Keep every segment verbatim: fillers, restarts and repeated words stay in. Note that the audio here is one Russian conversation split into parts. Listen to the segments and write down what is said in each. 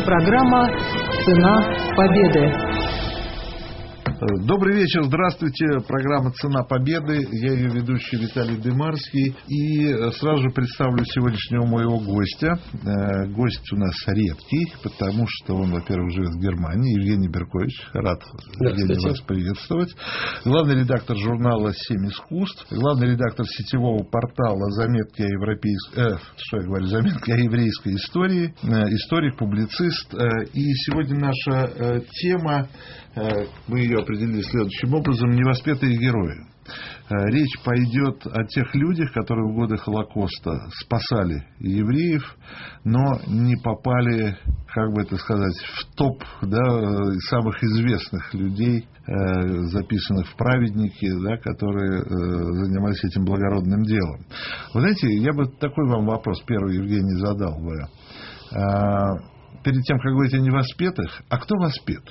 Программа «Цена победы». Добрый вечер, здравствуйте. Программа «Цена победы». Я ее ведущий Виталий Дымарский. И сразу же представлю сегодняшнего моего гостя. Гость у нас редкий, потому что он, во-первых, живет в Германии. Евгений Беркович. Рад, Евгений, вас приветствовать. Главный редактор журнала «Семь искусств». Главный редактор сетевого портала «Заметки о, европейск... э, что я говорю? Заметки о еврейской истории». Историк, публицист. И сегодня наша тема, мы ее определили следующим образом: невоспетые герои. Речь пойдет о тех людях, которые в годы Холокоста спасали евреев, но не попали, как бы это сказать, в топ, да, самых известных людей, записанных в праведники, да, которые занимались этим благородным делом. Вы знаете, я бы такой вам вопрос первый, Евгений, задал бы. Перед тем, как говорить о невоспетых, а кто воспет?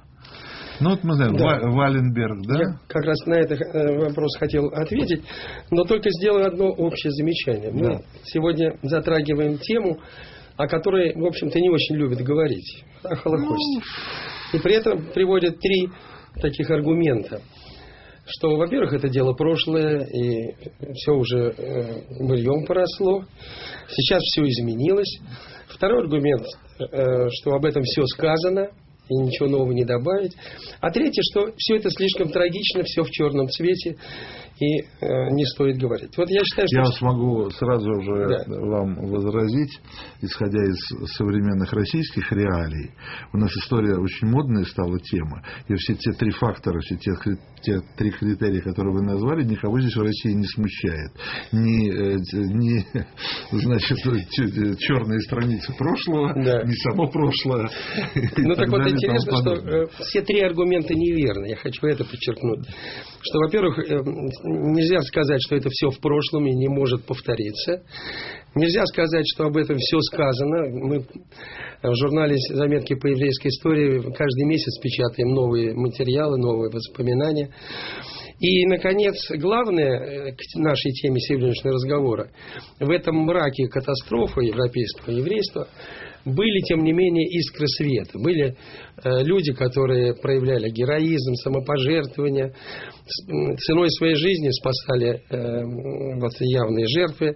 Ну, вот мы знаем, да. Валенберг, да? Я как раз на этот вопрос хотел ответить, но только сделаю одно общее замечание. Мы да. сегодня затрагиваем тему, о которой, в общем-то, не очень любят говорить, о Холокосте. И при этом приводят три таких аргумента. Что, во-первых, это дело прошлое, и все уже э, быльем поросло. Сейчас все изменилось. Второй аргумент, э, что об этом все сказано, и ничего нового не добавить. А третье, что все это слишком трагично, все в черном цвете, и э, не стоит говорить. Вот я считаю, что... Я смогу сразу же да. вам возразить, исходя из современных российских реалий. У нас история очень модная стала тема, и все те три фактора, все те, те три критерия, которые вы назвали, никого здесь в России не смущает. Ни, ни значит, черные страницы прошлого, да. ни само прошлое. Ну так вот интересно, что все три аргумента неверны. Я хочу это подчеркнуть. Что, во-первых, нельзя сказать, что это все в прошлом и не может повториться. Нельзя сказать, что об этом все сказано. Мы в журнале «Заметки по еврейской истории» каждый месяц печатаем новые материалы, новые воспоминания. И, наконец, главное к нашей теме сегодняшнего разговора: в этом мраке катастрофы европейского еврейства были, тем не менее, искры света. Были э, люди, которые проявляли героизм, самопожертвование, ценой своей жизни спасали э, вот, явные жертвы.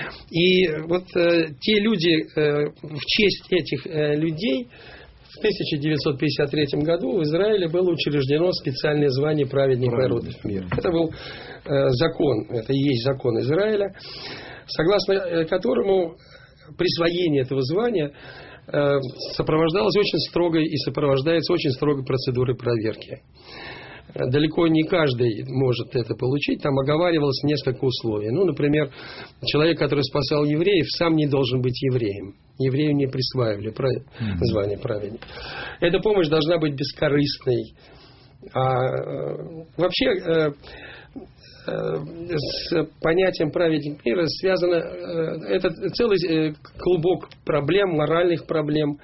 И вот э, те люди, э, в честь этих э, людей в тысяча девятьсот пятьдесят третьем году в Израиле было учреждено специальное звание «Праведник народов мира». Это был э, закон, это и есть закон Израиля, согласно которому присвоение этого звания э, сопровождалось очень строгой и сопровождается очень строгой процедурой проверки. Далеко не каждый может это получить. Там оговаривалось несколько условий. Ну, например, человек, который спасал евреев, сам не должен быть евреем. Еврею не присваивали mm-hmm. звание праведника. Эта помощь должна быть бескорыстной. А, вообще, э, э, с понятием праведник мира связано э, это целый э, клубок проблем, моральных проблем.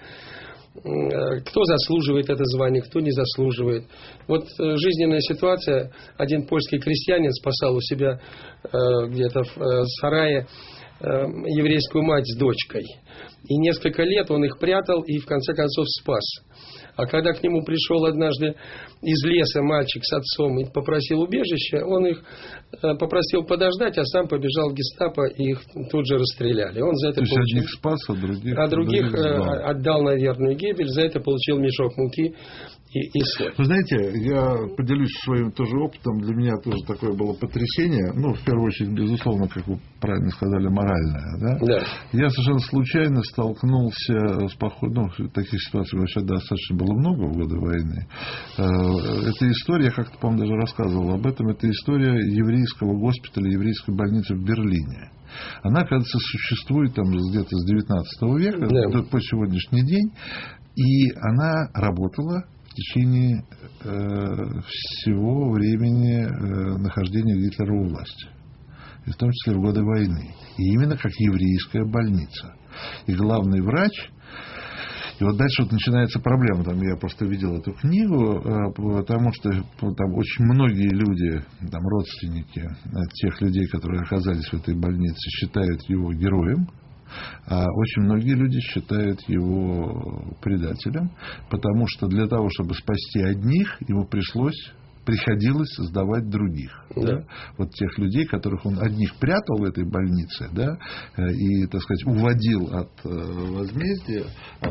Кто заслуживает это звание, кто не заслуживает. Вот жизненная ситуация. Один польский крестьянин спасал у себя э, где-то в э, сарае э, еврейскую мать с дочкой. И несколько лет он их прятал и в конце концов спас. А когда к нему пришел однажды из леса мальчик с отцом и попросил убежища, он их попросил подождать, а сам побежал в гестапо, и их тут же расстреляли. Он за это То есть получил... одних спас, а других, а других других отдал на верную гибель, за это получил мешок муки и, и соль. Вы знаете, я поделюсь своим тоже опытом. Для меня тоже такое было потрясение. Ну, в первую очередь, безусловно, как вы правильно сказали, моральное. Да? Да. Я совершенно случайно столкнулся с походом. Ну, таких ситуаций вообще достаточно было много в годы войны. Эта история, я как-то, по-моему, даже рассказывал об этом, это история еврейского госпиталя, еврейской больницы в Берлине. Она, кажется, существует там где-то с девятнадцатого века, да. по сегодняшний день. И она работала в течение э, всего времени э, нахождения Гитлера у власти. И в том числе в годы войны. И именно как еврейская больница. И главный врач... И вот дальше вот начинается проблема. Там я просто видел эту книгу, потому что там очень многие люди, там, родственники тех людей, которые оказались в этой больнице, считают его героем. А очень многие люди считают его предателем, потому что для того, чтобы спасти одних, ему пришлось... приходилось сдавать других. Да. Да? Вот тех людей, которых он одних прятал в этой больнице, да, и, так сказать, уводил от возмездия, от,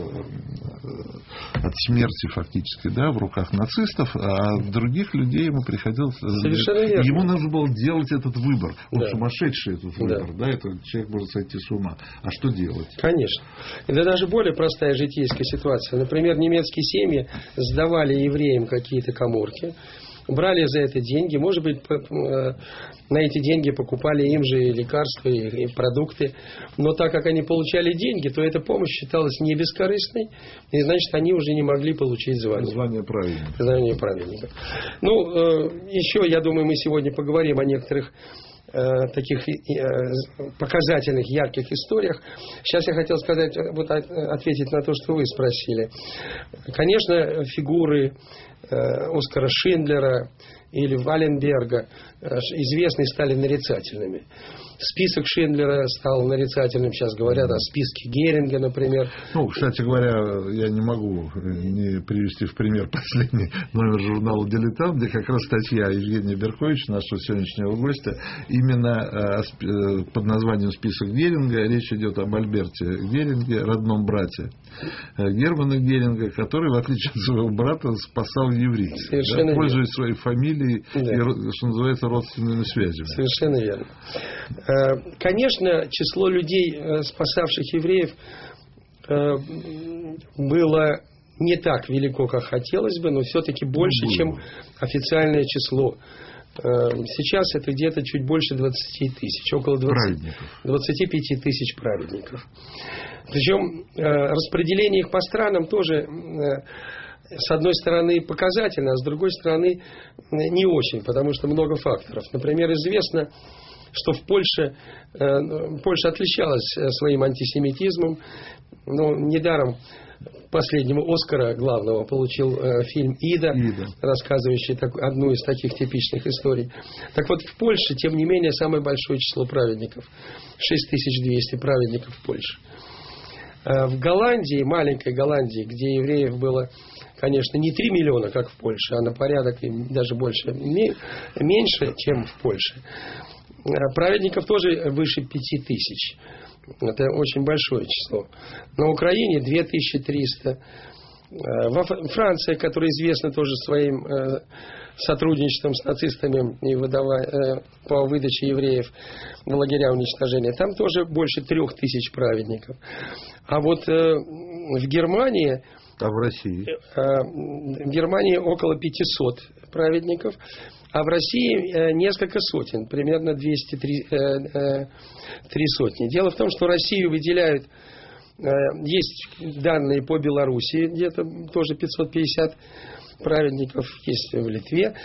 от смерти фактически, да, в руках нацистов, а других людей ему приходилось... Совершенно верно. Ему нужно было делать этот выбор. Он да. сумасшедший, этот выбор. Да. Да, этот человек может сойти с ума. А что делать? Конечно. Это даже более простая житейская ситуация. Например, немецкие семьи сдавали евреям какие-то каморки, брали за это деньги, может быть, на эти деньги покупали им же лекарства и продукты, но так как они получали деньги, то эта помощь считалась не бескорыстной, и значит, они уже не могли получить звание. Звание праведника. Звание праведника. Ну, еще, я думаю, мы сегодня поговорим о некоторых таких показательных, ярких историях. Сейчас я хотел сказать, вот ответить на то, что вы спросили. Конечно, фигуры Оскара Шиндлера или Валенберга известные стали нарицательными. Список Шиндлера стал нарицательным. Сейчас говорят о списке Геринга, например. Ну, кстати говоря, я не могу не привести в пример последний номер журнала «Дилетант», где как раз статья Евгения Берковича, нашего сегодняшнего гостя, именно под названием «Список Геринга». Речь идет об Альберте Геринге, родном брате Германа Геринга, который, в отличие от своего брата, спасал евреев, да, пользуясь своей фамилией, да. и, что называется, родственными связями. Совершенно верно. Конечно, число людей, спасавших евреев, было не так велико, как хотелось бы, но все-таки больше, чем официальное число. Сейчас это где-то чуть больше двадцати тысяч, около двадцати пяти тысяч праведников. Причем распределение их по странам тоже, с одной стороны, показательно, а с другой стороны, не очень, потому что много факторов. Например, известно, что в Польше, Польша отличалась своим антисемитизмом. Но недаром последнего Оскара главного получил фильм «Ида», Ида. рассказывающий так, одну из таких типичных историй. Так вот, в Польше, тем не менее, самое большое число праведников. шесть тысяч двести праведников в Польше. В Голландии, маленькой Голландии, где евреев было, конечно, не три миллиона, как в Польше, а на порядок даже больше, меньше, чем в Польше. Праведников тоже выше пяти тысяч. Это очень большое число. На Украине две тысячи триста. Во Франции, которая известна тоже своим сотрудничеством с нацистами и выдавая, по выдаче евреев в лагеря уничтожения, там тоже больше трех тысяч праведников. А вот в Германии... А в России? В Германии около пятисот праведников. А в России несколько сотен, примерно двести три сотни. Дело в том, что Россию выделяют, есть данные по Белоруссии, где-то тоже пятьсот пятьдесят праведников, есть в Литве.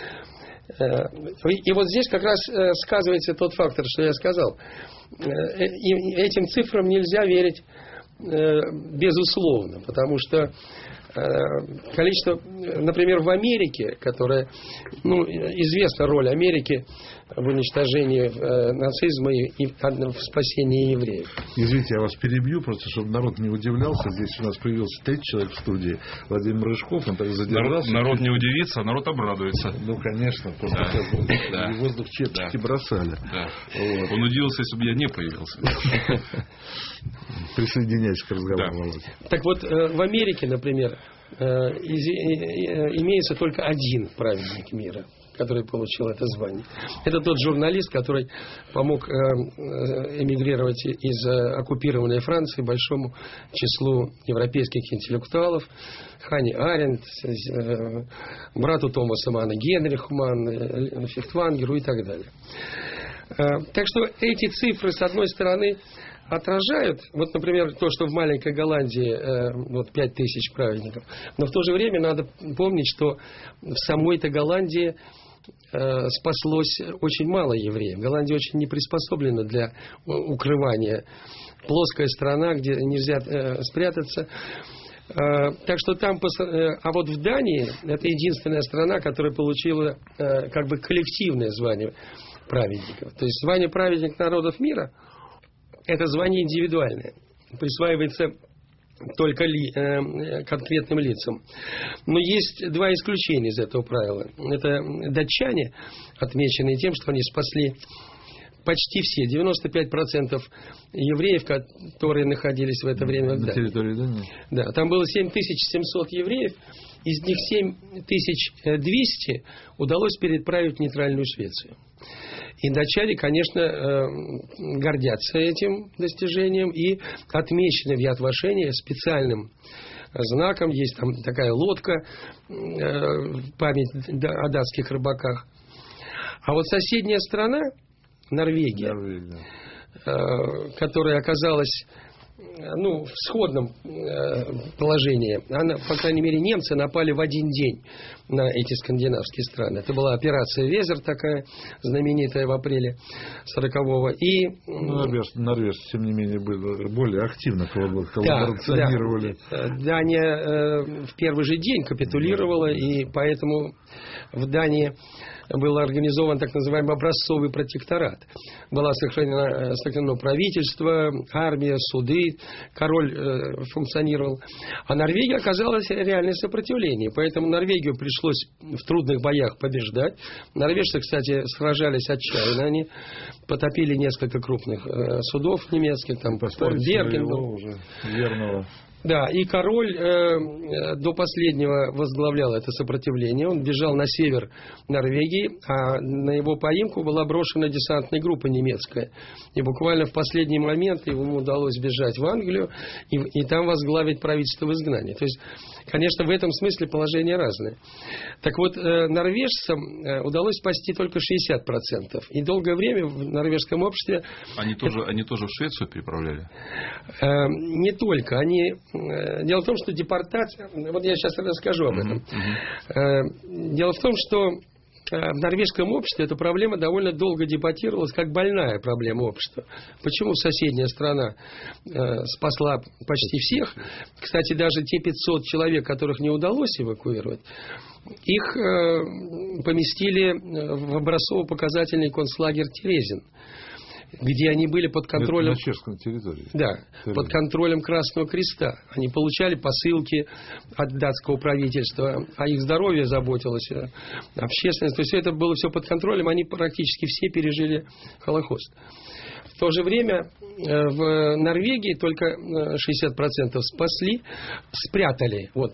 И вот здесь как раз сказывается тот фактор, что я сказал. И этим цифрам нельзя верить безусловно, потому что количество, например, в Америке, которая, ну, известна роль Америки в уничтожении э, нацизма и, и в спасении евреев. Извините, я вас перебью, просто чтобы народ не удивлялся. Здесь у нас появился третий человек в студии, Владимир Рыжков, он так задержался. Народ, народ не удивится, а народ обрадуется. Ну, конечно, просто да. сейчас да. воздух чепчики да. бросали. Да. Вот. Он удивился, если бы я не появился. Присоединяйтесь к разговору. Так вот, в Америке, например, имеется только один праведник мира, который получил это звание. Это тот журналист, который помог эмигрировать из оккупированной Франции большому числу европейских интеллектуалов, Ханни Аренд, брату Томаса Манна Генриху Манн, Фихтвангеру и так далее. Так что эти цифры, с одной стороны, отражают, вот, например, то, что в маленькой Голландии э, вот пять тысяч праведников, но в то же время надо помнить, что в самой-то Голландии э, спаслось очень мало евреев. Голландия очень не приспособлена для укрывания. Плоская страна, где нельзя э, спрятаться. Э, так что там, э, а вот в Дании, это единственная страна, которая получила э, как бы коллективное звание праведников. То есть звание праведник народов мира это звание индивидуальное, присваивается только ли, э, конкретным лицам. Но есть два исключения из этого правила. Это датчане, отмеченные тем, что они спасли почти все, девяносто пять процентов евреев, которые находились в это время в на территории, да? Да, там было семь тысяч семьсот евреев, из них семь тысяч двести удалось переправить в нейтральную Швецию. И датчане, конечно, гордятся этим достижением и отмечены в Яд Вашене специальным знаком. Есть там такая лодка, память о датских рыбаках. А вот соседняя страна, Норвегия, Норвегия. которая оказалась ну, в сходном положении. Она, по крайней мере, немцы напали в один день на эти скандинавские страны. Это была операция «Везер» такая, знаменитая в апреле сорокового. И... Ну, норвежцы, тем не менее, были более активно коллаборационировали. Да, да. Дания в первый же день капитулировала, и поэтому в Дании был организован так называемый образцовый протекторат. Было сохранено, сохранено правительство, армия, суды, король э, функционировал. А Норвегия оказалась реальное сопротивление. Поэтому Норвегию пришлось в трудных боях побеждать. Норвежцы, кстати, сражались отчаянно. Они потопили несколько крупных э, судов немецких, там Порт Берген был. Верного. Да, и король э, до последнего возглавлял это сопротивление. Он бежал на север Норвегии, а на его поимку была брошена десантная группа немецкая. И буквально в последний момент ему удалось бежать в Англию и, и там возглавить правительство в изгнании. То есть, конечно, в этом смысле положение разное. Так вот, э, норвежцам э, удалось спасти только шестьдесят процентов. И долгое время в норвежском обществе... Они тоже, это... они тоже в Швецию переправляли? Э, не только. Они... Дело в том, что депортация... Вот я сейчас расскажу об этом. Uh-huh, uh-huh. Дело в том, что в норвежском обществе эта проблема довольно долго дебатировалась как больная проблема общества. Почему соседняя страна спасла почти всех? Кстати, даже те пятьсот человек, которых не удалось эвакуировать, их поместили в образцово-показательный концлагерь Терезин, где они были под контролем... На чешской территории. Да, территории. Под контролем Красного Креста. Они получали посылки от датского правительства, о их здоровье заботилась общественность. То есть это было все под контролем, они практически все пережили Холокост. В то же время в Норвегии только шестьдесят процентов спасли, спрятали вот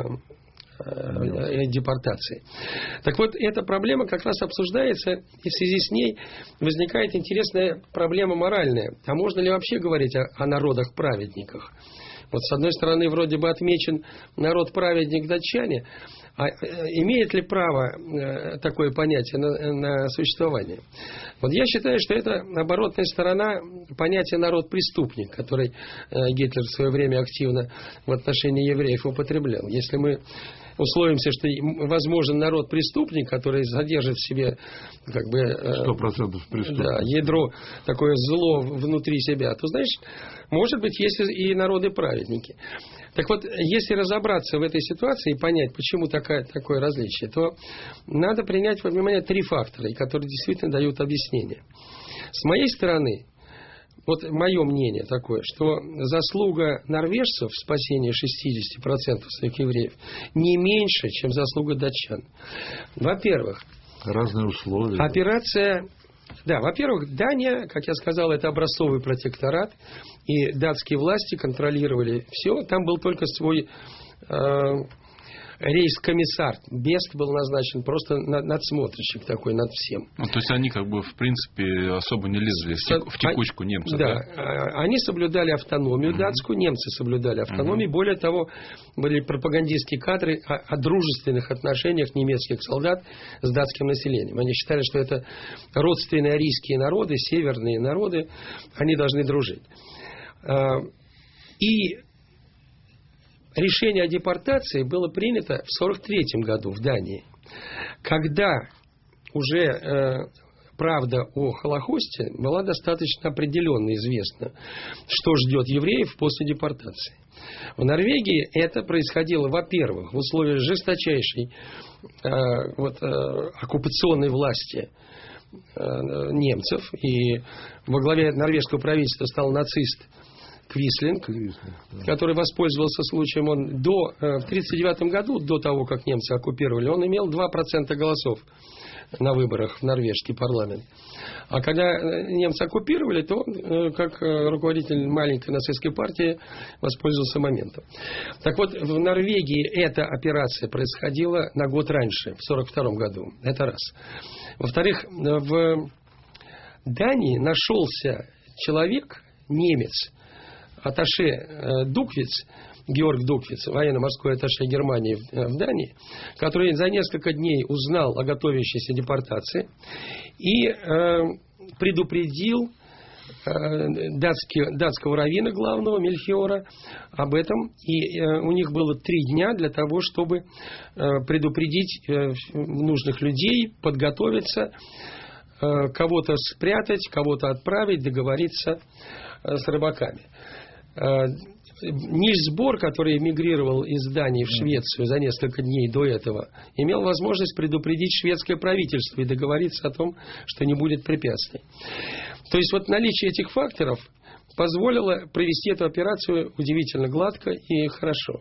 депортации. Так вот, эта проблема как раз обсуждается, и в связи с ней возникает интересная проблема моральная. А можно ли вообще говорить о, о народах-праведниках? Вот с одной стороны, вроде бы отмечен народ-праведник датчане, а имеет ли право такое понятие на, на существование? Вот я считаю, что это оборотная сторона понятия народ-преступник, который Гитлер в свое время активно в отношении евреев употреблял. Если мы условимся, что возможен народ-преступник, который содержит в себе как бы, сто процентов преступник. Да, ядро, такое зло внутри себя, то, знаешь, может быть, есть и народы-праведники. Так вот, если разобраться в этой ситуации и понять, почему такая, такое различие, то надо принять во внимание три фактора, которые действительно дают объяснение. С моей стороны, вот мое мнение такое, что заслуга норвежцев в спасении шестьдесят процентов своих евреев не меньше, чем заслуга датчан. Во-первых, разные условия. Операция... Да, во-первых, Дания, как я сказал, это образцовый протекторат, и датские власти контролировали все. Там был только свой э, рейс-комиссар. Бест был назначен, просто надсмотрщик такой над всем. Ну, то есть они как бы в принципе особо не лезли в текучку немцев. Да, да? Они соблюдали автономию mm-hmm. датскую, немцы соблюдали автономию. Mm-hmm. Более того, были пропагандистские кадры о, о дружественных отношениях немецких солдат с датским населением. Они считали, что это родственные арийские народы, северные народы, они должны дружить. И решение о депортации было принято в сорок третьем году в Дании, когда уже э, правда о Холокосте была достаточно определенно известна, что ждет евреев после депортации. В Норвегии это происходило, во-первых, в условиях жесточайшей э, вот, э, оккупационной власти немцев, и во главе норвежского правительства стал нацист Квислинг, да. который воспользовался случаем. Он до, в тысяча девятьсот тридцать девятом году, до того, как немцы оккупировали, он имел два процента голосов на выборах в норвежский парламент. А когда немцы оккупировали, то он, как руководитель маленькой нацистской партии, воспользовался моментом. Так вот, в Норвегии эта операция происходила на год раньше, в сорок втором году. Это раз. Во-вторых, в Дании нашелся человек, немец, атташе Дуквиц, Георг Дуквиц, военно-морской атташе Германии в Дании, который за несколько дней узнал о готовящейся депортации и э, предупредил э, датский, датского раввина главного Мельхиора об этом. И э, у них было три дня для того, чтобы э, предупредить э, нужных людей, подготовиться, э, кого-то спрятать, кого-то отправить, договориться э, с рыбаками. Нильс Бор, который эмигрировал из Дании в Швецию за несколько дней до этого, имел возможность предупредить шведское правительство и договориться о том, что не будет препятствий. То есть вот наличие этих факторов позволило провести эту операцию удивительно гладко и хорошо.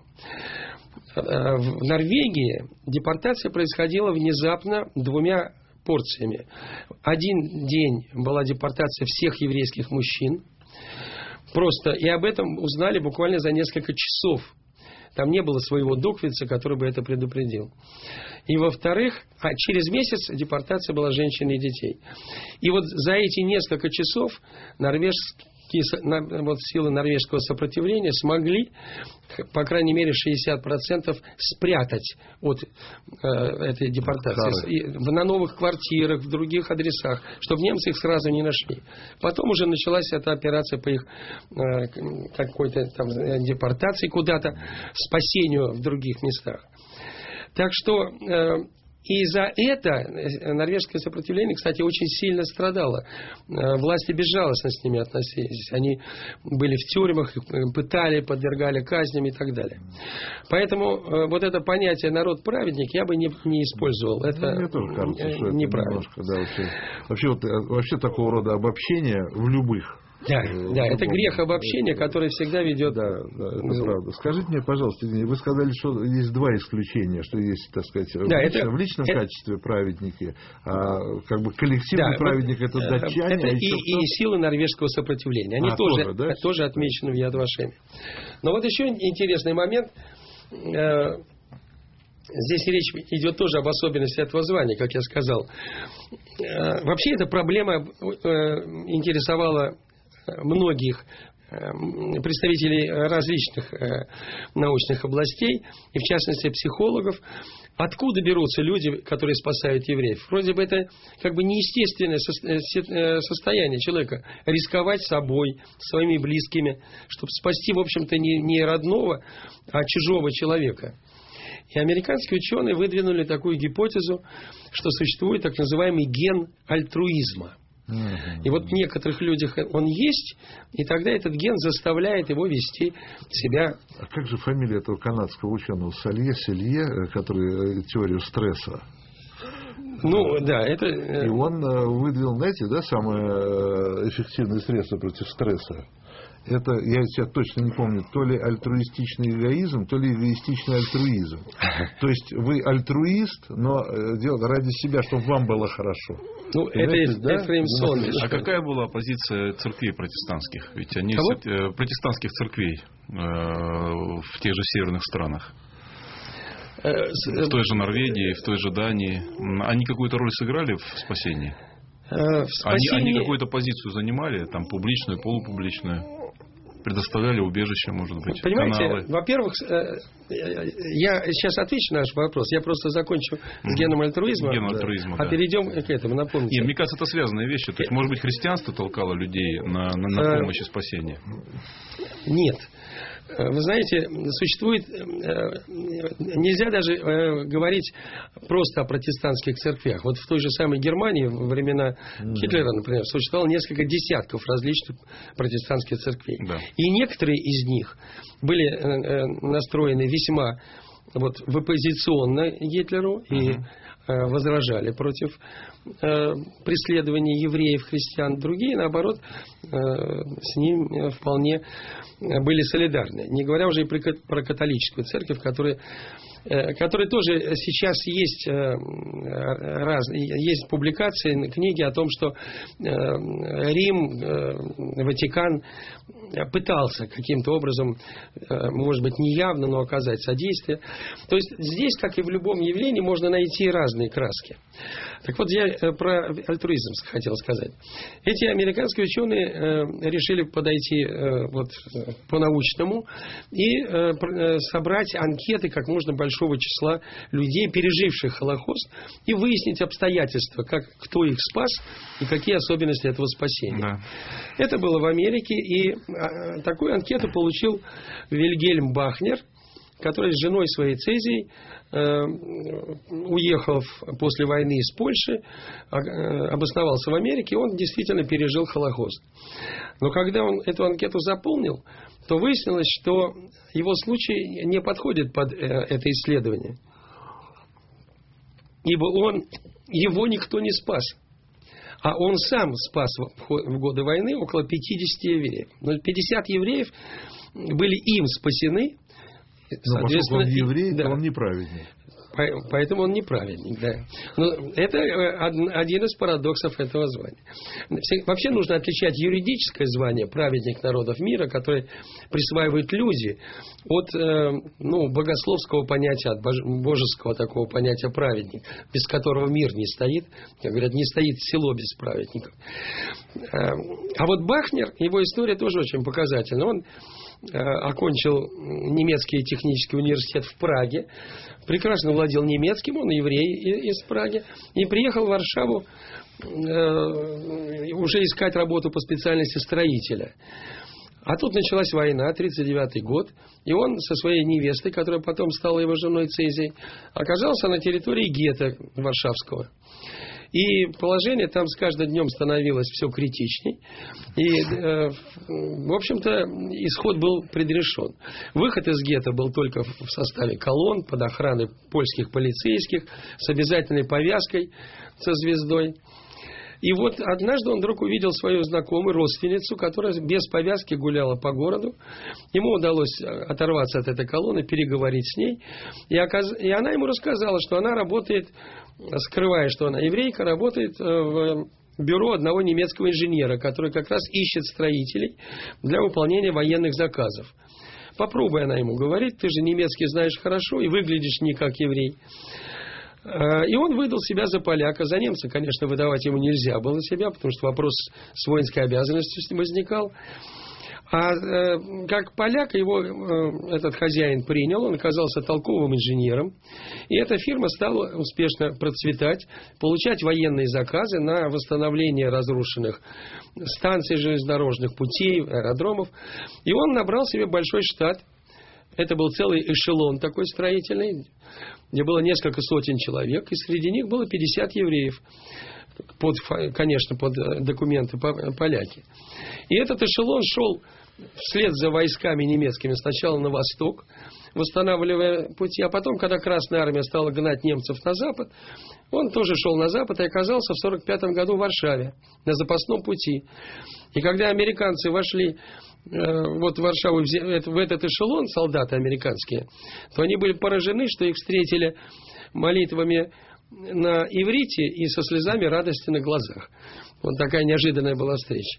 В Норвегии депортация происходила внезапно двумя порциями. Один день была депортация всех еврейских мужчин. Просто, и об этом узнали буквально за несколько часов. Там не было своего Дуквица, который бы это предупредил. И во-вторых, а через месяц депортация была женщин и детей. И вот за эти несколько часов норвежские, вот силы норвежского сопротивления смогли, по крайней мере, шестьдесят процентов спрятать от э, этой депортации и, на новых квартирах, в других адресах, чтобы немцы их сразу не нашли. Потом уже началась эта операция по их э, какой-то там депортации куда-то, спасению в других местах. Так что э, и за это норвежское сопротивление, кстати, очень сильно страдало. Власти безжалостно с ними относились. Они были в тюрьмах, их пытали, подвергали казням и так далее. Поэтому вот это понятие «народ-праведник» я бы не, не использовал. Это ну, мне тоже кажется, что это неправильно. Немножко, да, вообще, вообще, вот, вообще такого рода обобщения в любых. Да, да, это грех обобщения, который всегда ведет. Да, да, это правда. Скажите мне, пожалуйста, вы сказали, что есть два исключения, что есть, так сказать, да, в, лично, это, в личном это, качестве праведники, а как бы коллективный да, праведник это датчане. Это а и, еще и силы норвежского сопротивления. Они а, тоже, тоже, да? тоже отмечены в Яд Вашеме. Но вот еще интересный момент. Здесь речь идет тоже об особенности этого звания, как я сказал. Вообще эта проблема интересовала многих представителей различных научных областей, и в частности психологов. Откуда берутся люди, которые спасают евреев? Вроде бы это как бы неестественное состояние человека. Рисковать собой, своими близкими, чтобы спасти, в общем-то, не, не родного, а чужого человека. И американские ученые выдвинули такую гипотезу, что существует так называемый ген альтруизма. И вот в некоторых людях он есть, и тогда этот ген заставляет его вести себя. А как же фамилия этого канадского ученого Салье, Селье, который теорию стресса? Ну, да, это... И он выдвинул, знаете, да, самое эффективное средство против стресса. Это, я сейчас точно не помню, то ли альтруистичный эгоизм, то ли эгоистичный альтруизм. То есть вы альтруист, но делаете ради себя, чтобы вам было хорошо. Ну, это, да? Ефрем Сон. А какая была позиция церквей протестантских? Ведь они Кого? протестантских церквей в тех же северных странах. В той же Норвегии, в той же Дании. Они какую-то роль сыграли в спасении? В спасении... Они, они какую-то позицию занимали, там публичную, полупубличную? Предоставляли убежище, может быть, понимаете, каналы. Во-первых, я сейчас отвечу на ваш вопрос. Я просто закончу с геном альтруизма. Ген альтруизма, а да. перейдем к этому, напомните. Нет, мне кажется, это связанные вещи. То есть, может быть, христианство толкало людей на, на, на помощь и спасение? Нет. Вы знаете, существует... Нельзя даже говорить просто о протестантских церквях. Вот в той же самой Германии во времена Гитлера, например, существовало несколько десятков различных протестантских церквей. Да. И некоторые из них были настроены весьма вот, в оппозиционно Гитлеру и uh-huh. возражали против э, преследования евреев, христиан. Другие, наоборот, э, с ним вполне были солидарны. Не говоря уже и про, про католическую церковь, которая, э, которая тоже сейчас есть, э, раз, есть публикации, книги о том, что э, Рим, э, Ватикан пытался каким-то образом, э, может быть, неявно, но оказать содействие. То есть здесь, как и в любом явлении, можно найти разные краски. Так вот, я про альтруизм хотел сказать. Эти американские ученые э, решили подойти э, вот, по-научному и э, собрать анкеты как можно большого числа людей, переживших Холокост, и выяснить обстоятельства, как, кто их спас и какие особенности этого спасения. Да. Это было в Америке, и э, такую анкету получил Вильгельм Бахнер, который с женой своей Цезией, э, уехав после войны из Польши, э, обосновался в Америке, он действительно пережил Холокост. Но когда он эту анкету заполнил, то выяснилось, что его случай не подходит под э, это исследование. Ибо он, его никто не спас. А он сам спас в годы войны около пятьдесят евреев. Но пятьдесят евреев были им спасены. Но поскольку он еврей, да. то он неправедник. Поэтому он неправедник, да. Но это один из парадоксов этого звания. Вообще нужно отличать юридическое звание праведник народов мира, которое присваивают люди, от ну, богословского понятия, от божеского такого понятия праведник, без которого мир не стоит. Как говорят, не стоит село без праведников. А вот Бахнер, его история тоже очень показательна. Он окончил немецкий технический университет в Праге, прекрасно владел немецким, он еврей из Праги, и приехал в Варшаву э, уже искать работу по специальности строителя. А тут началась война, тридцать девятый год, и он со своей невестой, которая потом стала его женой Цезией, оказался на территории гетто Варшавского. И положение там с каждым днем становилось все критичней. И, э, в общем-то, исход был предрешен. Выход из гетто был только в составе колонн под охраной польских полицейских с обязательной повязкой со звездой. И вот однажды он вдруг увидел свою знакомую родственницу, которая без повязки гуляла по городу. Ему удалось оторваться от этой колонны, переговорить с ней. И, оказ... и она ему рассказала, что она работает, скрывая, что она еврейка, работает в бюро одного немецкого инженера, который как раз ищет строителей для выполнения военных заказов. Попробуй, она ему говорит, ты же немецкий знаешь хорошо и выглядишь не как еврей. И он выдал себя за поляка. За немца, конечно, выдавать ему нельзя было себя, потому что вопрос с воинской обязанностью возникал. А э, как поляк его э, этот хозяин принял, он оказался толковым инженером. И эта фирма стала успешно процветать, получать военные заказы на восстановление разрушенных станций железнодорожных путей, аэродромов. И он набрал себе большой штат. Это был целый эшелон такой строительный, где было несколько сотен человек, и среди них было пятьдесят евреев. Под, конечно, под документы поляки. И этот эшелон шел вслед за войсками немецкими сначала на восток, восстанавливая пути, а потом, когда Красная Армия стала гнать немцев на запад, он тоже шел на запад и оказался в сорок пятом году в Варшаве, на запасном пути. И когда американцы вошли вот в Варшаву, в этот эшелон, солдаты американские, то они были поражены, что их встретили молитвами на иврите и со слезами радости на глазах. Вот такая неожиданная была встреча.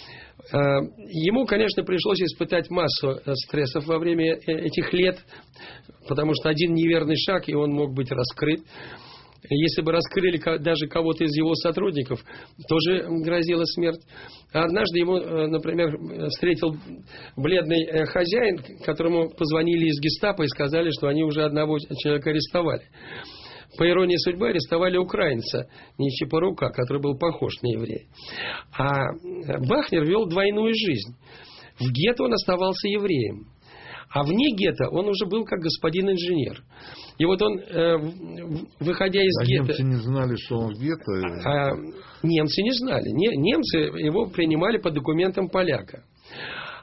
Ему, конечно, пришлось испытать массу стрессов во время этих лет, потому что один неверный шаг, и он мог быть раскрыт. Если бы раскрыли даже кого-то из его сотрудников, тоже грозила смерть. А однажды ему, например, встретил бледный хозяин, которому позвонили из гестапо и сказали, что они уже одного человека арестовали. По иронии судьбы, арестовали украинца Нечипорука, который был похож на еврея. А Бахнер вел двойную жизнь. В гетто он оставался евреем. А вне гетто он уже был как господин инженер. И вот он, э, выходя из а гетто... немцы не знали, что он в гетто? А, немцы не знали. Не, немцы его принимали по документам поляка.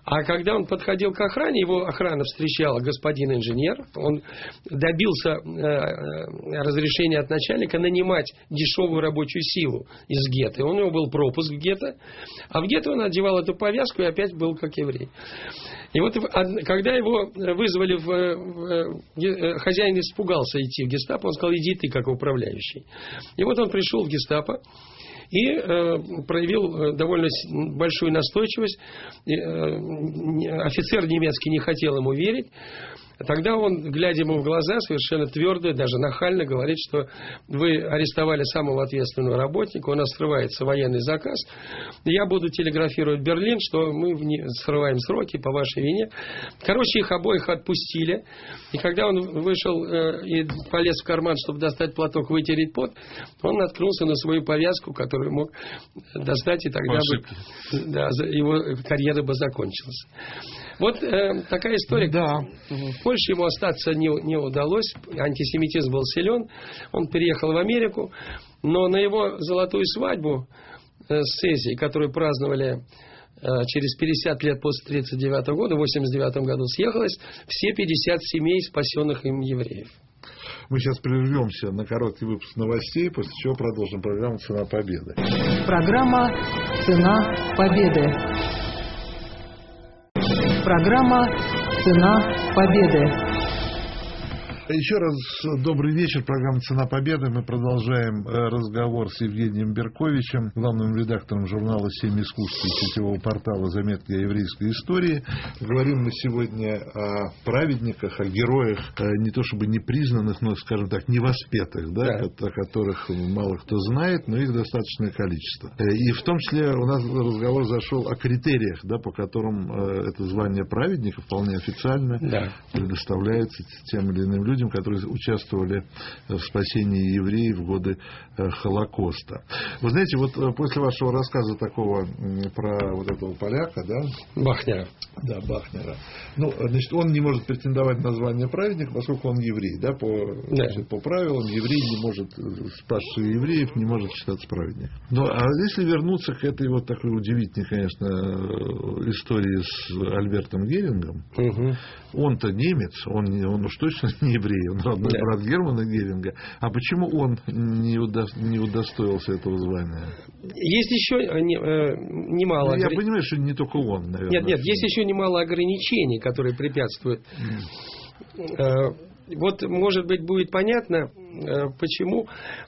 А когда он подходил к охране, его охрана встречала господин инженер, он добился э, разрешения от начальника нанимать дешевую рабочую силу из гетто. У него был пропуск в гетто, а в гетто он одевал эту повязку и опять был как еврей. И вот когда его вызвали, в, в, хозяин испугался идти в гестапо, он сказал: иди ты как управляющий. И вот он пришел в гестапо и э, проявил довольно большую настойчивость. И, э, офицер немецкий не хотел ему верить. Тогда он, глядя ему в глаза, совершенно твердо, даже нахально говорит, что вы арестовали самого ответственного работника, у нас срывается военный заказ, я буду телеграфировать в Берлин, что мы срываем сроки по вашей вине. Короче, их обоих отпустили. И когда он вышел э, и полез в карман, чтобы достать платок, вытереть пот, он наткнулся на свою повязку, которую мог достать, и тогда бы, да, его карьера бы закончилась. Вот э, такая история. Да. В Польше ему остаться не, не удалось. Антисемитизм был силен. Он переехал в Америку. Но на его золотую свадьбу э, с Цезией, которую праздновали э, через пятьдесят лет после тридцать девятого года, в восемьдесят девятом году съехалось все пятьдесят семей спасенных им евреев. Мы сейчас прервемся на короткий выпуск новостей, после чего продолжим программу «Цена победы». Программа «Цена победы». Программа «Цена победы». Еще раз добрый вечер. Программа «Цена победы». Мы продолжаем разговор с Евгением Берковичем, главным редактором журнала «Семь искусств» и сетевого портала «Заметки о еврейской истории». Говорим мы сегодня о праведниках, о героях, не то чтобы непризнанных, но, скажем так, невоспетых, да, да. о которых мало кто знает, но их достаточное количество. И в том числе у нас разговор зашел о критериях, да, по которым это звание праведника вполне официально да. предоставляется тем или иным людям, людям, которые участвовали в спасении евреев в годы Холокоста. Вы знаете, вот после вашего рассказа такого про вот этого поляка, да? Бахнера. Да, Бахнера. Ну, значит, он не может претендовать на звание праведника, поскольку он еврей, да, по, да. Значит, по правилам еврей не может, спасший евреев не может считаться праведником. Ну, а если вернуться к этой вот такой удивительной, конечно, истории с Альбертом Герингом, угу. Он-то немец, он, он уж точно не еврей, он родной да. брат Германа Геринга. А почему он не, удо, не удостоился этого звания? Есть еще немало... Ну, я огр... понимаю, что не только он, наверное. Нет, нет, есть еще немало ограничений, которые препятствуют. Mm. Вот, может быть, будет понятно, почему.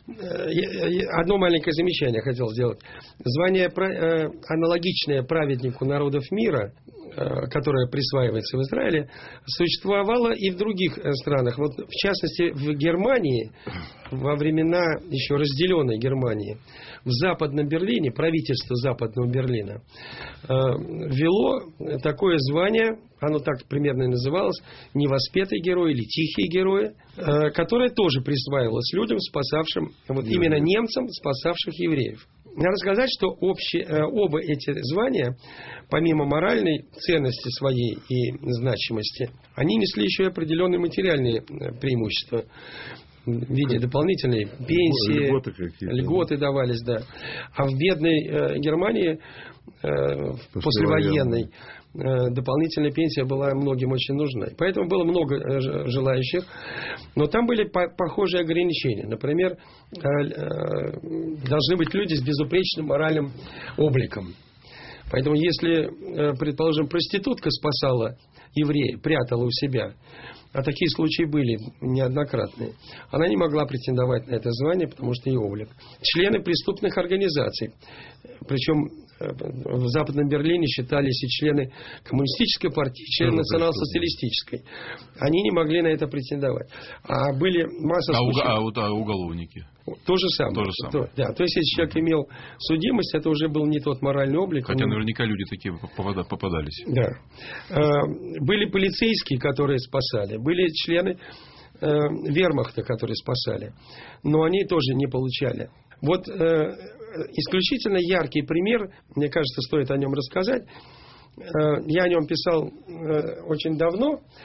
Одно маленькое замечание хотел сделать. Звание аналогичное праведнику народов мира, которое присваивается в Израиле, существовало и в других странах. Вот, в частности, в Германии, во времена еще разделенной Германии, в Западном Берлине, правительство Западного Берлина ввело такое звание, оно так примерно и называлось, невоспетый герой или тихие герои, которое тоже присваивалось людям, спасавшим, вот именно немцам, спасавших евреев. Надо сказать, что общие, оба эти звания, помимо моральной ценности своей и значимости, они несли еще и определенные материальные преимущества в виде дополнительной пенсии, льготы, льготы давались, да. А в бедной э, Германии э, послевоенной э, дополнительная пенсия была многим очень нужна. Поэтому было много э, желающих. Но там были по- похожие ограничения. Например, э, э, должны быть люди с безупречным моральным обликом. Поэтому если, э, предположим, проститутка спасала еврея, прятала у себя, а такие случаи были неоднократные, она не могла претендовать на это звание, потому что ее облик. Члены преступных организаций, причем в Западном Берлине считались и члены коммунистической партии, и члены национал-социалистической, они не могли на это претендовать. А были масса а случаев... А, вот, а уголовники? То же самое. То же самое. То, да, то есть, если человек имел судимость, это уже был не тот моральный облик. Хотя он... наверняка люди такие попадались. Да. Были полицейские, которые спасали, были члены вермахта, которые спасали, но они тоже не получали. Вот исключительно яркий пример, мне кажется, стоит о нем рассказать. Я о нем писал очень давно.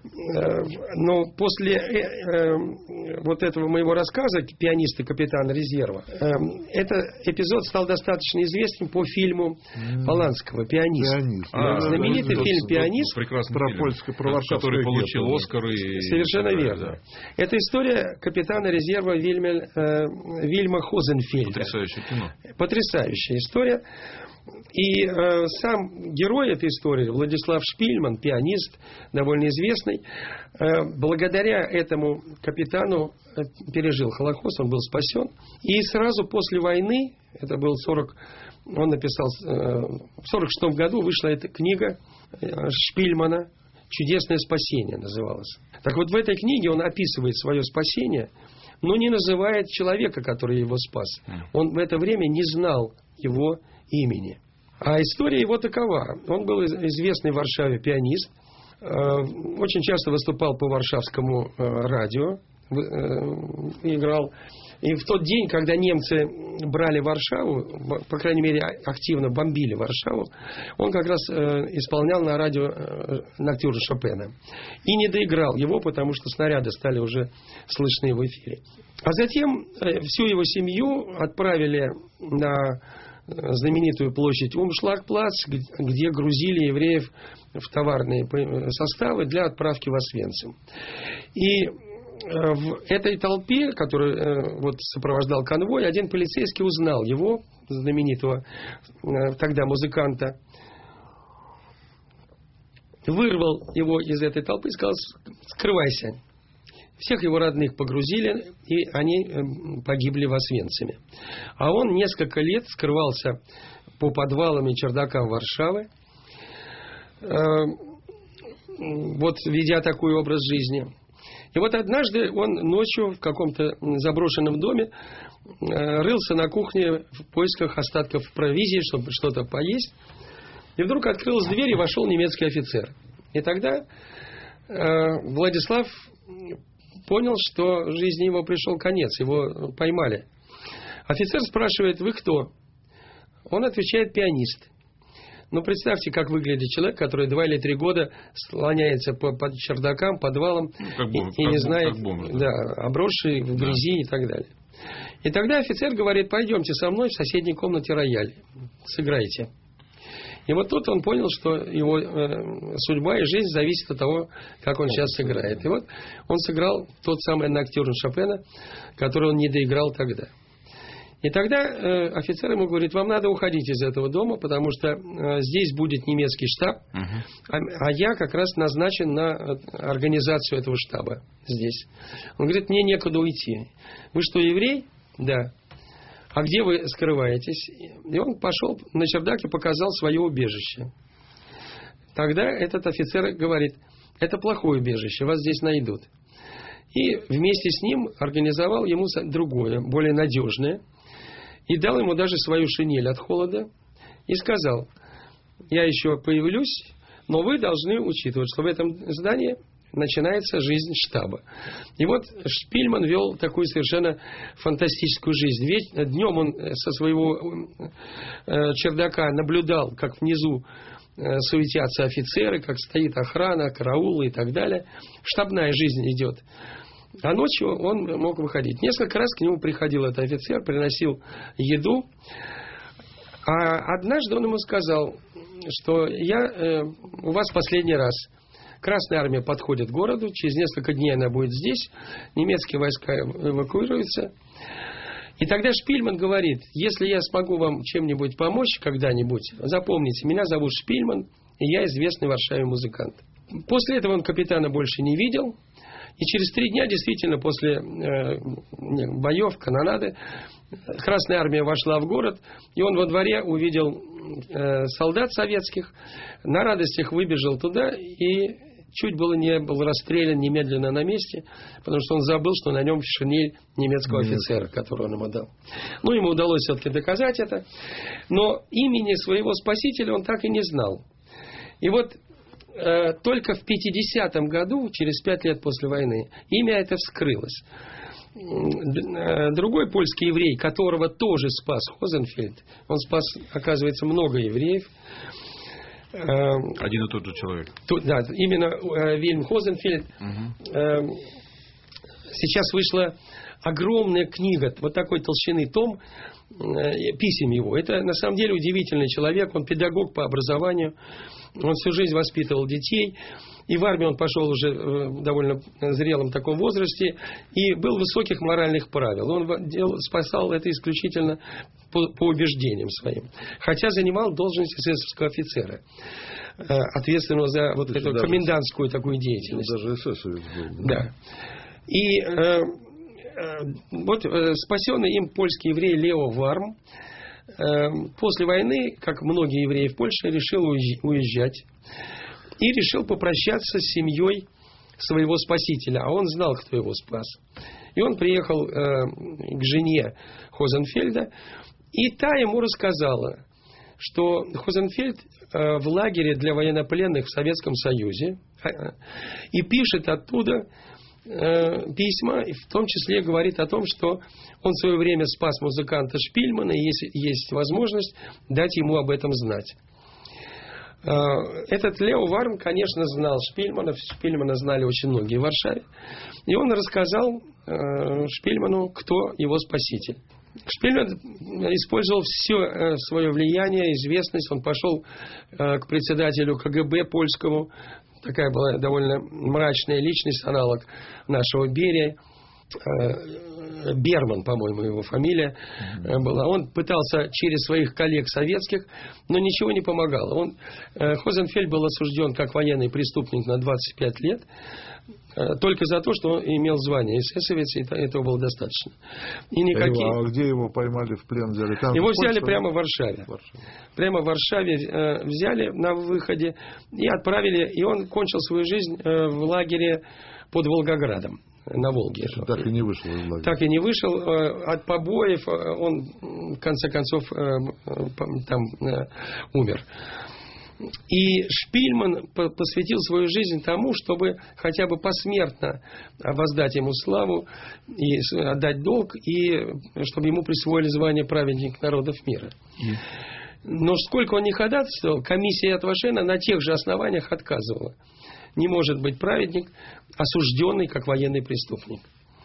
Но после вот этого моего рассказа «Пианист и капитан резерва», этот эпизод стал достаточно известен по фильму Поланского «Пианист». Пианист. А, знаменитый да, фильм «Пианист», про польское, про который получил Оскар. И... Совершенно верно. Да. Это история капитана резерва Вильмель, э, Вильма Хозенфельда. Потрясающее кино. Потрясающая история. И э, сам герой этой истории, Владислав Шпильман, пианист, довольно известный, э, благодаря этому капитану э, пережил Холокост, он был спасен. И сразу после войны, это был сорок, он написал, э, в сорок шестом году вышла эта книга э, Шпильмана «Чудесное спасение» называлась. Так вот, в этой книге он описывает свое спасение, но не называет человека, который его спас. Он в это время не знал его имени. А история его такова. Он был известный в Варшаве пианист, очень часто выступал по варшавскому радио, играл. И в тот день, когда немцы брали Варшаву, по крайней мере, активно бомбили Варшаву, он как раз исполнял на радио ноктюрн Шопена. И не доиграл его, потому что снаряды стали уже слышны в эфире. А затем всю его семью отправили на знаменитую площадь Умшлагплац, где грузили евреев в товарные составы для отправки в Освенцим. И в этой толпе, которая вот сопровождал конвой, один полицейский узнал его, знаменитого тогда музыканта, вырвал его из этой толпы и сказал: скрывайся. Всех его родных погрузили, и они погибли в Освенциме. А он несколько лет скрывался по подвалам и чердакам Варшавы, вот ведя такой образ жизни. И вот однажды он ночью в каком-то заброшенном доме рылся на кухне в поисках остатков провизии, чтобы что-то поесть. И вдруг открылась дверь, и вошел немецкий офицер. И тогда Владислав понял, что жизни его пришел конец, его поймали. Офицер спрашивает: вы кто? Он отвечает: пианист. Ну, представьте, как выглядит человек, который два или три года слоняется по, по чердакам, подвалам, ну, как бы, и, и не знает, бомж, да, да, обросший в грязи, да, и так далее. И тогда офицер говорит: пойдемте со мной в соседней комнате рояль, сыграйте. И вот тут он понял, что его э, судьба и жизнь зависит от того, как он сейчас сыграет. И вот он сыграл тот самый ноктюрн Шопена, который он не доиграл тогда. И тогда э, офицер ему говорит: вам надо уходить из этого дома, потому что э, здесь будет немецкий штаб, uh-huh. а, а я как раз назначен на организацию этого штаба здесь. Он говорит: мне некуда уйти. Вы что, еврей? Да. А где вы скрываетесь? И он пошел на чердак и показал свое убежище. Тогда этот офицер говорит: это плохое убежище, вас здесь найдут. И вместе с ним организовал ему другое, более надежное. И дал ему даже свою шинель от холода. И сказал: я еще появлюсь, но вы должны учитывать, что в этом здании начинается жизнь штаба. И вот Шпильман вел такую совершенно фантастическую жизнь. Ведь днем он со своего чердака наблюдал, как внизу суетятся офицеры, как стоит охрана, караулы и так далее. Штабная жизнь идет. А ночью он мог выходить. Несколько раз к нему приходил этот офицер, приносил еду. А однажды он ему сказал, что я э, у вас последний раз. Красная армия подходит к городу, через несколько дней она будет здесь, немецкие войска эвакуируются. И тогда Шпильман говорит: если я смогу вам чем-нибудь помочь когда-нибудь, запомните, меня зовут Шпильман, и я известный в Варшаве музыкант. После этого он капитана больше не видел. И через три дня, действительно, после э, боев, канонады, Красная армия вошла в город, и он во дворе увидел э, солдат советских, на радостях выбежал туда и чуть было не был расстрелян немедленно на месте, потому что он забыл, что на нем шинель немецкого офицера, которого он ему дал. Ну, ему удалось все-таки доказать это, но имени своего спасителя он так и не знал. И вот э, только в пятидесятом году, через пять лет после войны, имя это вскрылось. Другой польский еврей, которого тоже спас Хозенфельд, он спас, оказывается, много евреев, Один и тот же человек. Тут, да, именно э, Вильям Хозенфельд. Угу. Э, сейчас вышла огромная книга, вот такой толщины том, э, писем его. Это на самом деле удивительный человек, он педагог по образованию, он всю жизнь воспитывал детей. И в армию он пошел уже в довольно зрелом таком возрасте и был высоких моральных правил. Он делал, спасал это исключительно по, по убеждениям своим. Хотя занимал должность эсэсовского офицера, ответственного за вот эту даже, комендантскую такую деятельность. Даже эсэсовец был. Да. да. И э, э, вот э, спасенный им польский еврей Лео Варм э, после войны, как многие евреи в Польше, решил уезжать. И решил попрощаться с семьей своего спасителя. А он знал, кто его спас. И он приехал э, к жене Хозенфельда. И та ему рассказала, что Хозенфельд э, в лагере для военнопленных в Советском Союзе. Э, и пишет оттуда э, письма. И в том числе говорит о том, что он в свое время спас музыканта Шпильмана. И есть, есть возможность дать ему об этом знать. Этот Лео Варм, конечно, знал Шпильмана. Шпильмана знали очень многие в Варшаве. И он рассказал Шпильману, кто его спаситель. Шпильман использовал все свое влияние, известность. Он пошел к председателю ка гэ бэ польскому. Такая была довольно мрачная личность, аналог нашего Берия. Берман, по-моему, его фамилия mm-hmm. была. Он пытался через своих коллег советских, но ничего не помогало. Он, Хозенфельд был осужден как военный преступник на двадцать пять лет, только за то, что он имел звание эсэсовец, и этого было достаточно. И никакие... А где его поймали в плен? Взяли? Там его взяли прямо в Варшаве. Варшаве. Прямо в Варшаве э, взяли на выходе и отправили. И он кончил свою жизнь э, в лагере под Волгоградом. На Волге. Так и не вышел из лагеря. Так и не вышел. От побоев он, в конце концов, там умер. И Шпильман посвятил свою жизнь тому, чтобы хотя бы посмертно воздать ему славу и отдать долг, и чтобы ему присвоили звание праведник народов мира. Но сколько он не ходатайствовал, комиссия от Вашена на тех же основаниях отказывала. Не может быть праведник, осужденный как военный преступник.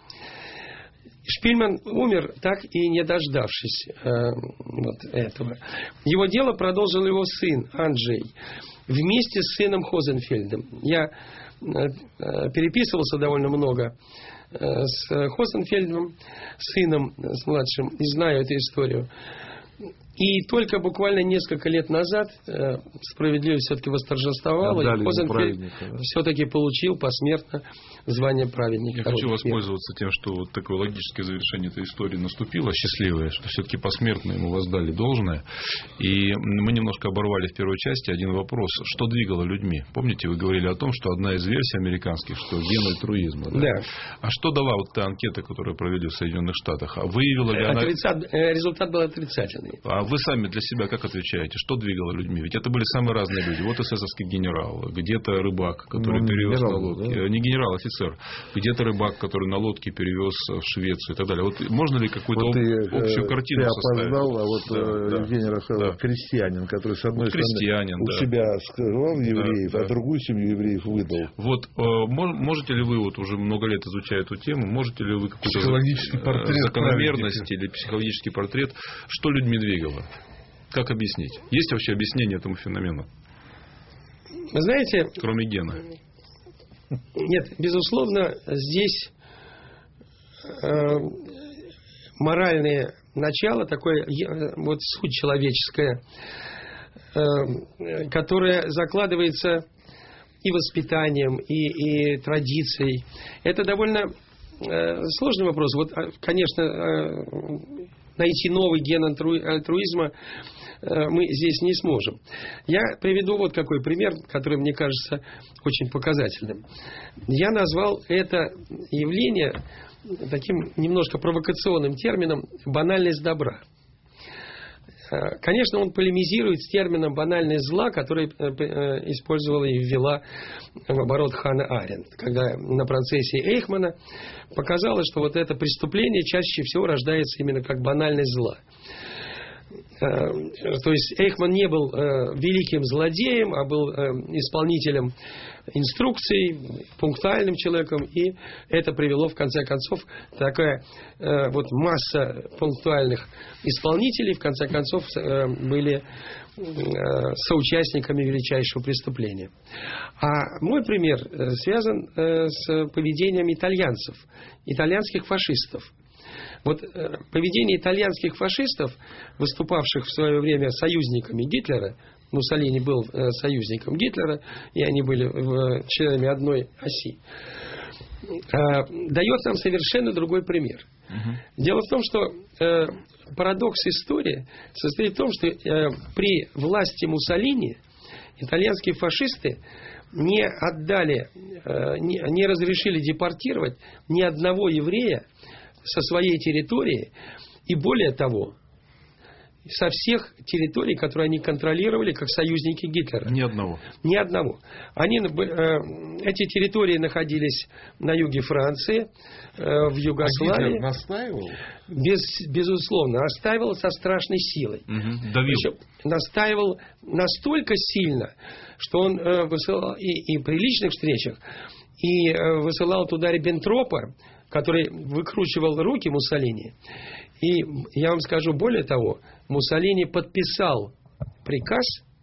Шпильман умер, так и не дождавшись э, вот этого. Его дело продолжил его сын Анджей вместе с сыном Хозенфельдом. Я э, переписывался довольно много э, с Хозенфельдом, сыном, с младшим, и знаю эту историю. И только буквально несколько лет назад э, справедливость все-таки восторжествовала, и Хозенфельд да? все-таки получил посмертно звание праведника. Я хочу воспользоваться тем, что вот такое логическое завершение этой истории наступило, счастливое, что все-таки посмертно ему воздали должное. И мы немножко оборвали в первой части один вопрос. Что двигало людьми? Помните, вы говорили о том, что одна из версий американских, что ген альтруизма. Да? Да. А что дала вот та анкета, которую провели в Соединенных Штатах? Выявила ли она... Отрицат... Результат был отрицательный. А вы сами для себя как отвечаете? Что двигало людьми? Ведь это были самые разные люди. Вот эсэсовский генерал, где-то рыбак, который ну, перевез генерал, на лодке. Да? Не генерал, офицер. Где-то рыбак, который на лодке перевез в Швецию и так далее. Вот можно ли какую-то вот об... ты, общую картину ты составить? Опоздал, а вот да, Евгений да, Рафаэлов да. крестьянин, который с одной вот стороны да. у себя скрывал евреев, да, а да. другую семью евреев выдал. Вот можете ли вы, вот уже много лет изучая эту тему, можете ли вы какую-то психологический портрет закономерность или психологический портрет, что людьми двигало? Как объяснить? Есть вообще объяснение этому феномену? Вы знаете... Кроме гена. Нет, безусловно, здесь э, моральное начало, такое, вот суть человеческая, э, которая закладывается и воспитанием, и, и традицией. Это довольно э, сложный вопрос. Вот, конечно, э, найти новый ген альтруизма мы здесь не сможем. Я приведу вот какой пример, который мне кажется очень показательным. Я назвал это явление таким немножко провокационным термином «банальность добра». Конечно, он полемизирует с термином «банальность зла», который использовала и ввела в оборот Ханна Аренд, когда на процессе Эйхмана показалось, что вот это преступление чаще всего рождается именно как банальность зла. То есть Эйхман не был великим злодеем, а был исполнителем инструкций, пунктуальным человеком, и это привело в конце концов такая вот масса пунктуальных исполнителей, в конце концов были соучастниками величайшего преступления. А мой пример связан с поведением итальянцев, итальянских фашистов. Вот поведение итальянских фашистов, выступавших в свое время союзниками Гитлера, Муссолини был союзником Гитлера, и они были членами одной оси, дает нам совершенно другой пример. Угу. Дело в том, что парадокс истории состоит в том, что при власти Муссолини итальянские фашисты не отдали, не разрешили депортировать ни одного еврея со своей территории, и более того, со всех территорий, которые они контролировали как союзники Гитлера. Ни одного. Ни одного. Они, э, эти территории находились на юге Франции, э, в Югославии. А Гитлер настаивал? Без, безусловно, настаивал со страшной силой. Угу. Давил. Причем настаивал настолько сильно, что он э, высылал и, и при личных встречах, и э, высылал туда Риббентропа, который выкручивал руки Муссолини. И я вам скажу более того, Муссолини подписал приказ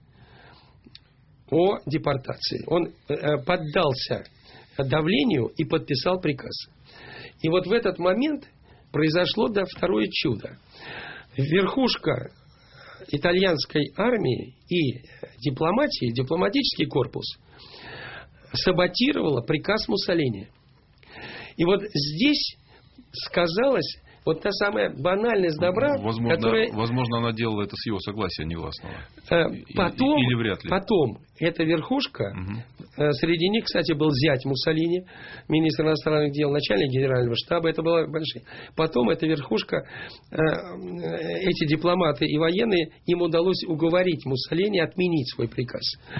о депортации. Он э, поддался давлению и подписал приказ. И вот в этот момент произошло, да, второе чудо. Верхушка итальянской армии и дипломатии, дипломатический корпус саботировала приказ Муссолини. И вот здесь сказалось вот та самая банальность добра, возможно, которая... Возможно, она делала это с его согласия негласного. Потом, Или вряд ли. Потом эта верхушка, угу. Среди них, кстати, был зять Муссолини, министр иностранных дел, начальник генерального штаба, это была большая. Потом эта верхушка, эти дипломаты и военные, им удалось уговорить Муссолини отменить свой приказ.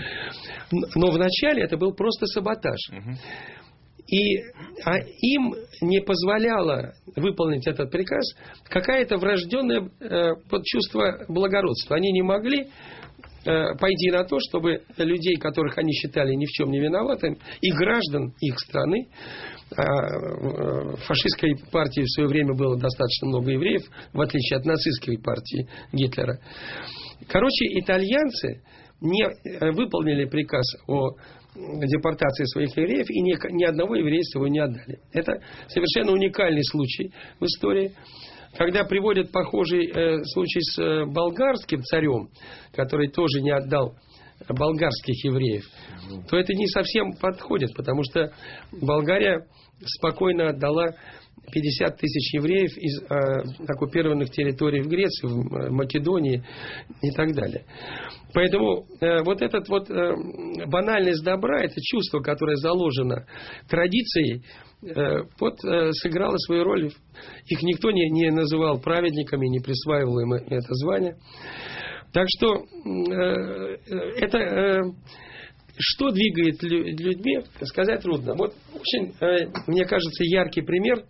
Но вначале это был просто саботаж. Угу. И а им не позволяло выполнить этот приказ какая-то врожденное э, чувство благородства. Они не могли э, пойти на то, чтобы людей, которых они считали ни в чем не виноватыми, и граждан их страны, а в фашистской партии в свое время было достаточно много евреев, в отличие от нацистской партии Гитлера. Короче, итальянцы не выполнили приказ о депортации своих евреев, и ни, ни одного еврейства его не отдали. Это совершенно уникальный случай в истории. Когда приводят похожий э, случай с э, болгарским царем, который тоже не отдал болгарских евреев, то это не совсем подходит, потому что Болгария спокойно отдала пятьдесят тысяч евреев из э, оккупированных территорий в Греции, в Македонии и так далее. Поэтому э, вот этот вот э, банальность добра, это чувство, которое заложено традицией, э, вот э, сыграло свою роль. Их никто не, не называл праведниками, не присваивал им это звание. Так что э, это... Э, что двигает людьми, сказать трудно. Вот очень, э, мне кажется, яркий пример.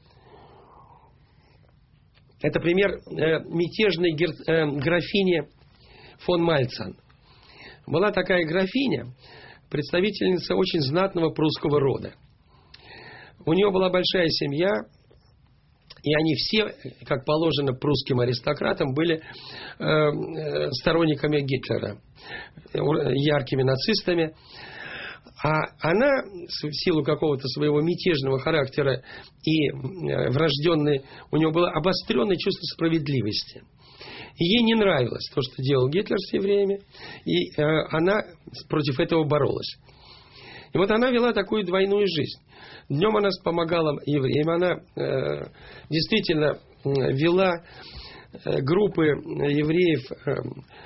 Это пример э, мятежной гер, э, графини фон Мальцен. Была такая графиня, представительница очень знатного прусского рода. У нее была большая семья, и они все, как положено прусским аристократам, были э, сторонниками Гитлера, яркими нацистами. А она, в силу какого-то своего мятежного характера и врожденной, у нее было обостренное чувство справедливости. И ей не нравилось то, что делал Гитлер с евреями, и э, она против этого боролась. И вот она вела такую двойную жизнь. Днем она помогала евреям, она э, действительно вела э, группы евреев, э,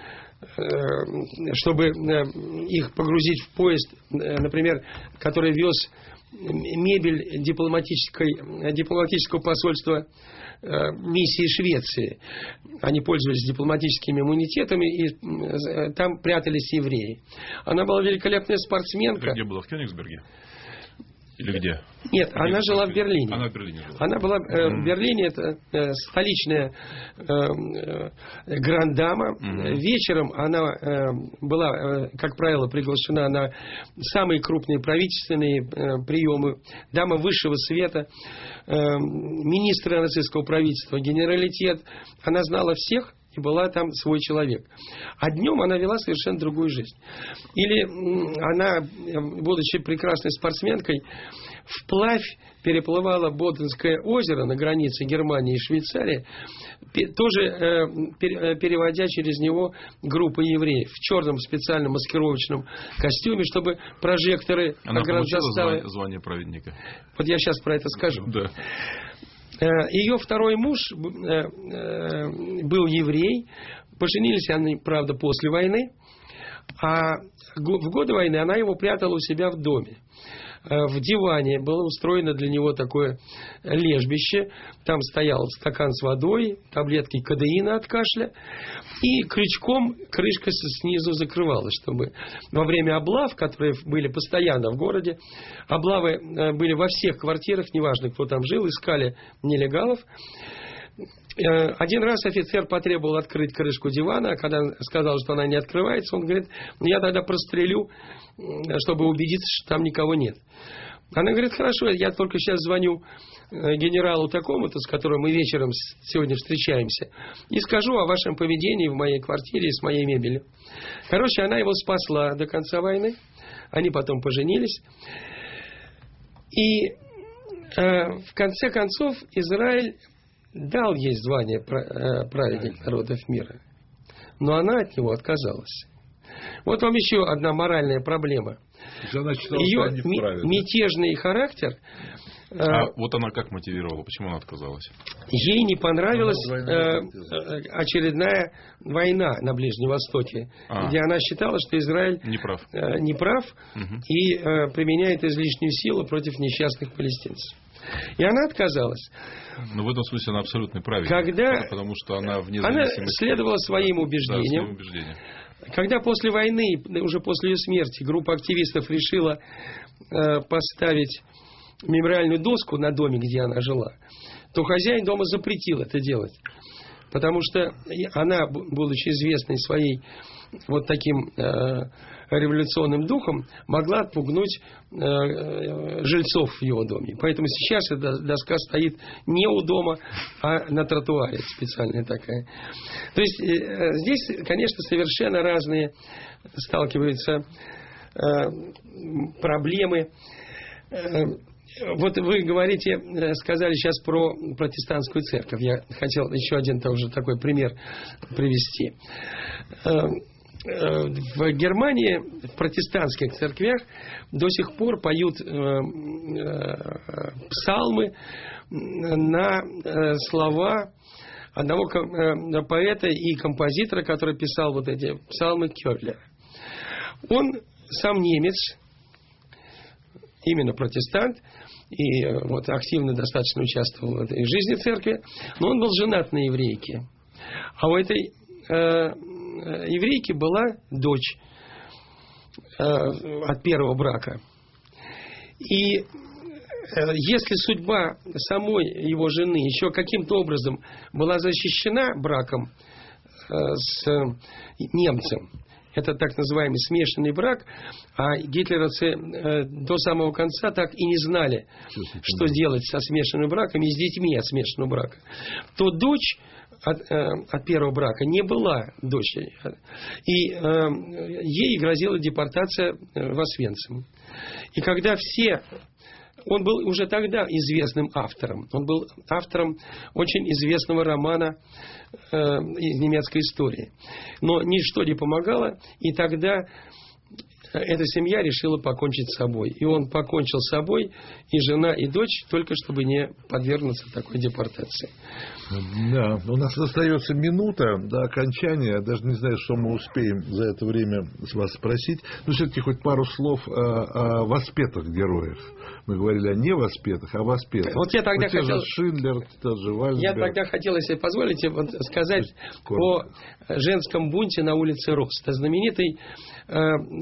чтобы их погрузить в поезд, например, который вез мебель дипломатической, дипломатического посольства миссии Швеции. Они пользовались дипломатическими иммунитетами, и там прятались евреи. Она была великолепная спортсменка. Это где было? В Кёнигсберге? Или где? Нет, где она жила в Берлине. Она в Берлине жила. Она была э, в Берлине, это э, столичная э, э, гранд-дама. Mm-hmm. Вечером она э, была, э, как правило, приглашена на самые крупные правительственные э, приемы. Дама высшего света, э, министры нацистского правительства, генералитет. Она знала всех. И была там свой человек. А днем она вела совершенно другую жизнь. Или она, будучи прекрасной спортсменкой, вплавь переплывала Боденское озеро на границе Германии и Швейцарии, тоже переводя через него группы евреев в черном специальном маскировочном костюме, чтобы прожекторы... Она получила звание, звание праведника. Вот я сейчас про это скажу. Да. Ее второй муж был еврей. Поженились они, правда, после войны. А в годы войны она его прятала у себя в доме. В диване было устроено для него такое лежбище. Там стоял стакан с водой, таблетки кодеина от кашля. И крючком крышка снизу закрывалась, чтобы во время облав, которые были постоянно в городе, облавы были во всех квартирах, неважно, кто там жил, искали нелегалов. Один раз офицер потребовал открыть крышку дивана, а когда сказал, что она не открывается, он говорит, ну я тогда прострелю, чтобы убедиться, что там никого нет. Она говорит, хорошо, я только сейчас звоню генералу такому-то, с которым мы вечером сегодня встречаемся, и скажу о вашем поведении в моей квартире и с моей мебелью. Короче, она его спасла до конца войны, они потом поженились, и э, в конце концов Израиль дал ей звание праведник народов мира, но она от него отказалась. Вот вам еще одна моральная проблема. Она считала, ее мятежный характер. А э, вот она как мотивировала? Почему она отказалась? Ей не понравилась э, очередная война на Ближнем Востоке, а. где она считала, что Израиль не прав, э, не прав угу. и э, применяет излишнюю силу против несчастных палестинцев. И она отказалась. Но в этом смысле она абсолютно правильна. Когда потому что она вне она следовала своим убеждениям. Да, своим убеждениям. Когда после войны, уже после ее смерти, группа активистов решила э, поставить мемориальную доску на доме, где она жила, то хозяин дома запретил это делать. Потому что она, будучи известной своей вот таким э, революционным духом, могла отпугнуть э, жильцов в его доме. Поэтому сейчас эта доска стоит не у дома, а на тротуаре специальная такая. То есть э, здесь, конечно, совершенно разные сталкиваются э, проблемы. Э, Вот вы говорите, сказали сейчас про протестантскую церковь. Я хотел еще один тоже такой пример привести. В Германии в протестантских церквях до сих пор поют псалмы на слова одного поэта и композитора, который писал вот эти псалмы, Кёрлера. Он сам немец, именно протестант, и вот активно достаточно участвовал в этой жизни церкви, но он был женат на еврейке. А у этой э, еврейки была дочь э, от первого брака. И э, если судьба самой его жены еще каким-то образом была защищена браком э, с немцем, это так называемый смешанный брак, а гитлеровцы э, до самого конца так и не знали, что делать со смешанным браком и с детьми от смешанного брака, то дочь от, э, от первого брака не была дочерью. И э, ей грозила депортация в Освенцим. И когда все... Он был уже тогда известным автором. Он был автором очень известного романа э, из немецкой истории. Но ничто не помогало, и тогда эта семья решила покончить с собой. И он покончил с собой, и жена, и дочь, только чтобы не подвергнуться такой депортации. Да, у нас остается минута до окончания. Я даже не знаю, что мы успеем за это время с вас спросить. Но все-таки хоть пару слов о, о воспетых героях. Мы говорили о невоспетых, а воспетых. Вот я тогда вот те хотел... же Шиндлер, тот же Вальсберг. Я тогда хотел, если позволите, вот сказать о женском бунте на улице Роста. Знаменитый э,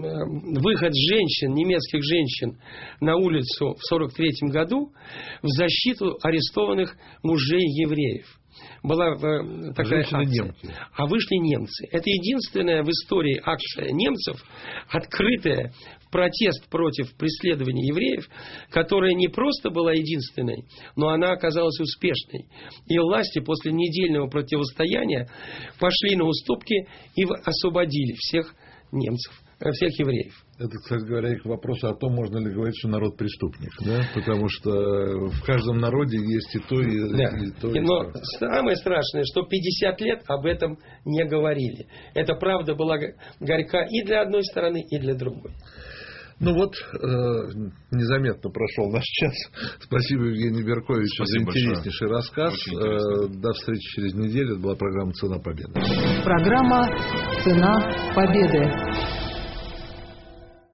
выход женщин, немецких женщин на улицу в сорок третьем году в защиту арестованных мужей евреев. Была э, такая акция. Немки. А вышли немцы. Это единственная в истории акция немцев, открытая в протест против преследования евреев, которая не просто была единственной, но она оказалась успешной. И власти после недельного противостояния пошли на уступки и освободили всех немцев, всех евреев. Это, кстати говоря, к вопросу о том, можно ли говорить, что народ преступник. Да? Потому что в каждом народе есть и то, и, да. и то. И Но то. самое страшное, что пятьдесят лет об этом не говорили. Эта правда была горька и для одной стороны, и для другой. Ну вот, э, незаметно прошел наш час. Спасибо, Евгений Беркович, за интереснейший большое. рассказ. Э, до встречи через неделю. Это была программа «Цена победы». Программа «Цена победы».